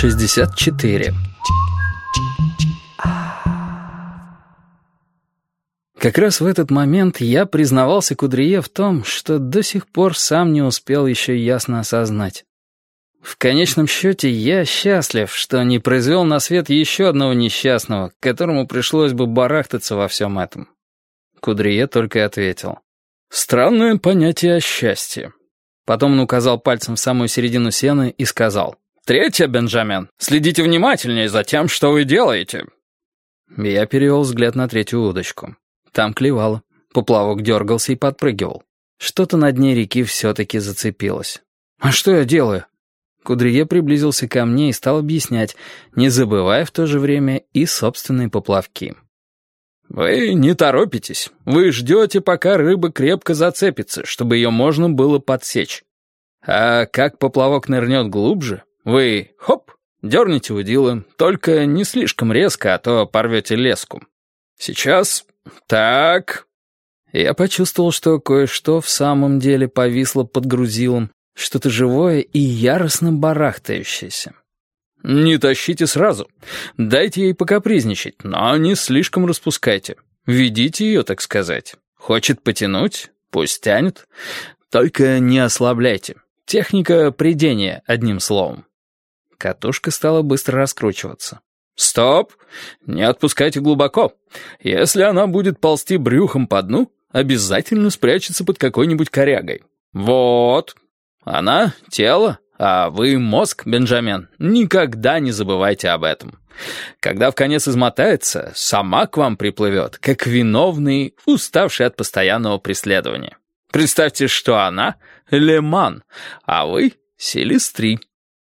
64. Как раз в этот момент я признавался Кудрие в том, что до сих пор сам не успел еще ясно осознать. В конечном счете я счастлив, что не произвел на свет еще одного несчастного, которому пришлось бы барахтаться во всем этом. Кудрие только и ответил: «Странное понятие о счастье». Потом он указал пальцем в самую середину сена и сказал: «Третье, Бенджамин, следите внимательнее за тем, что вы делаете». Я перевел взгляд на третью удочку. Там клевало. Поплавок дергался и подпрыгивал. Что-то на дне реки все-таки зацепилось. «А что я делаю?» Кудрие приблизился ко мне и стал объяснять, не забывая в то же время и собственные поплавки. «Вы не торопитесь. Вы ждете, пока рыба крепко зацепится, чтобы ее можно было подсечь. А как поплавок нырнет глубже, вы, хоп, дернете удила, только не слишком резко, а то порвете леску. Сейчас... так...» Я почувствовал, что кое-что в самом деле повисло под грузилом, что-то живое и яростно барахтающееся. «Не тащите сразу. Дайте ей покапризничать, но не слишком распускайте. Ведите ее, так сказать. Хочет потянуть? Пусть тянет. Только не ослабляйте. Техника прядения, одним словом». Катушка стала быстро раскручиваться. «Стоп! Не отпускайте глубоко. Если она будет ползти брюхом по дну, обязательно спрячется под какой-нибудь корягой. Вот. Она — тело, а вы — мозг, Бенджамин. Никогда не забывайте об этом. Когда вконец измотается, сама к вам приплывет, как виновный, уставший от постоянного преследования. Представьте, что она — Леман, а вы — Селестри».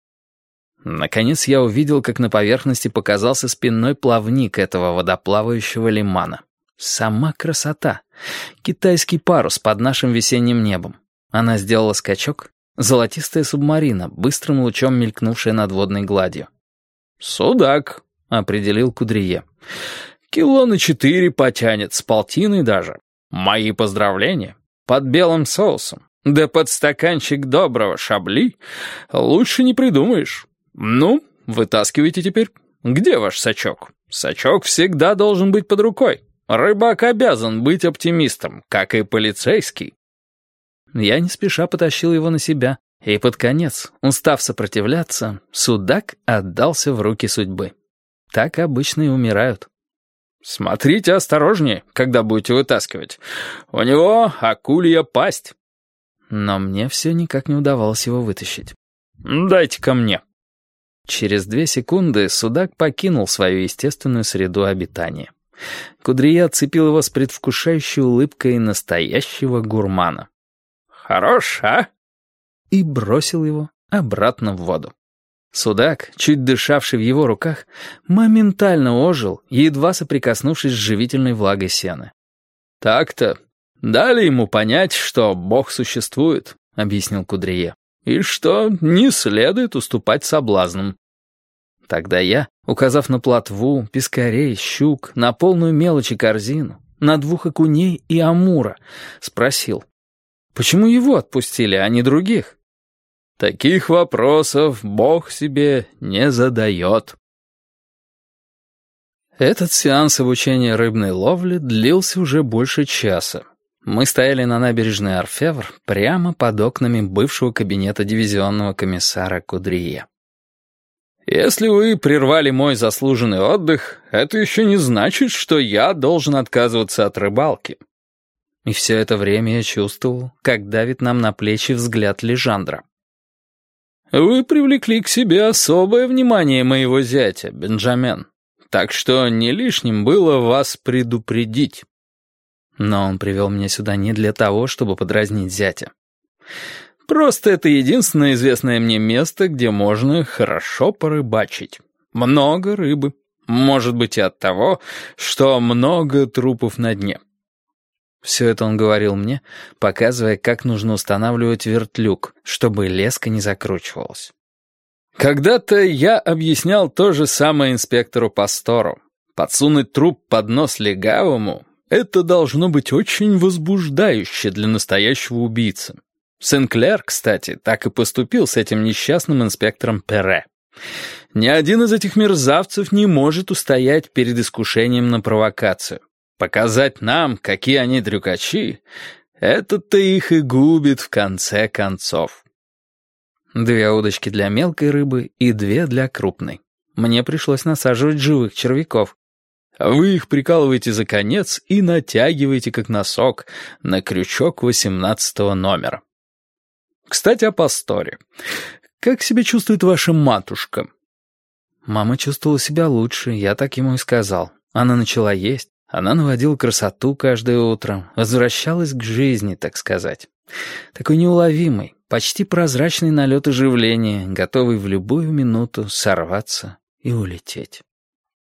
Наконец я увидел, как на поверхности показался спинной плавник этого водоплавающего лимана. Сама красота. Китайский парус под нашим весенним небом. Она сделала скачок. Золотистая субмарина, быстрым лучом мелькнувшая над водной гладью. «Судак», — определил Кудрие. «Кило на 4 потянет, с полтиной даже. Мои поздравления. Под белым соусом. Да под стаканчик доброго шабли. Лучше не придумаешь. Ну, вытаскивайте теперь. Где ваш сачок? Сачок всегда должен быть под рукой. Рыбак обязан быть оптимистом, как и полицейский». Я не спеша потащил его на себя, и под конец, устав сопротивляться, судак отдался в руки судьбы. Так обычно и умирают. «Смотрите осторожнее, когда будете вытаскивать. У него акулья пасть». Но мне все никак не удавалось его вытащить. «Дайте ко мне». Через 2 секунды судак покинул свою естественную среду обитания. Кудрие отцепил его с предвкушающей улыбкой настоящего гурмана. «Хорош, а?» И бросил его обратно в воду. Судак, чуть дышавший в его руках, моментально ожил, едва соприкоснувшись с живительной влагой сена. «Так-то. Дали ему понять, что Бог существует», — объяснил Кудрие, «и что не следует уступать соблазнам». Тогда я, указав на плотву, пескарей, щук, на полную мелочь и корзину, на 2 окуней и амура, спросил: «Почему его отпустили, а не других?» «Таких вопросов Бог себе не задает». Этот сеанс обучения рыбной ловле длился уже больше часа. Мы стояли на набережной Орфевр прямо под окнами бывшего кабинета дивизионного комиссара Кудрие. «Если вы прервали мой заслуженный отдых, это еще не значит, что я должен отказываться от рыбалки». И все это время я чувствовал, как давит нам на плечи взгляд Лежандра. «Вы привлекли к себе особое внимание моего зятя, Бенджамин, так что не лишним было вас предупредить». Но он привел меня сюда не для того, чтобы подразнить зятя. «Просто это единственное известное мне место, где можно хорошо порыбачить. Много рыбы. Может быть, и от того, что много трупов на дне». Все это он говорил мне, показывая, как нужно устанавливать вертлюг, чтобы леска не закручивалась. Когда-то я объяснял то же самое инспектору Пастору. Подсунуть труп под нос легавому — это должно быть очень возбуждающе для настоящего убийцы. Сен-Клер, кстати, так и поступил с этим несчастным инспектором Перре. Ни один из этих мерзавцев не может устоять перед искушением на провокацию. Показать нам, какие они дрюкачи, это-то их и губит в конце концов. 2 удочки для мелкой рыбы и 2 для крупной. Мне пришлось насаживать живых червяков. Вы их прикалываете за конец и натягиваете, как носок, на крючок 18 номера. Кстати, о Пасторе. Как себя чувствует ваша матушка? Мама чувствовала себя лучше, я так ему и сказал. Она начала есть, она наводила красоту каждое утро, возвращалась к жизни, так сказать. Такой неуловимый, почти прозрачный налет оживления, готовый в любую минуту сорваться и улететь.